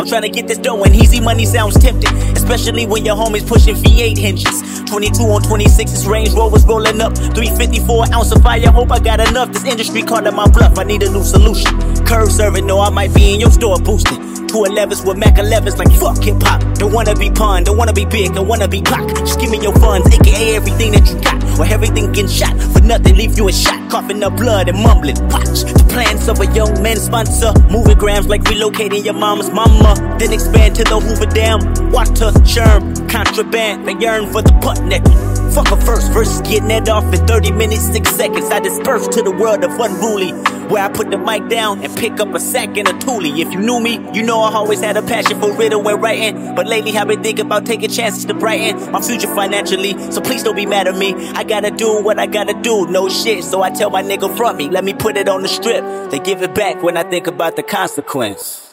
trying to get this dough, and easy money sounds tempting, especially when your homies pushing V8 hinges. 22 on 26's Range Rovers rolling up, 354 ounce of fire, hope I got enough. This industry calling my bluff, I need a new solution. Curve serving, no, I might be in your store boosting. 211s with Mac 11s like fuck hip hop. Don't wanna be pun, don't wanna be big, don't wanna be Pac. Just give me your funds, aka everything that you got, or everything getting shot for nothing, leave you in shot, coughing up blood and mumbling. Watch the plans of a young man sponsor, moving grams like relocating your mama's mama. Then expand to the Hoover Dam, water, germ, contraband. They yearn for the butt naked. Fuck a first verse, getting that off in 30 minutes, 6 seconds. I disperse to the world of unruly, where I put the mic down and pick up a sack and a toolie. If you knew me, you know I always had a passion for riddle and writing, but lately I've been thinking about taking chances to brighten my future financially. So please don't be mad at me, I gotta do what I gotta do, no shit. So I tell my nigga front me, let me put it on the strip. They give it back when I think about the consequence.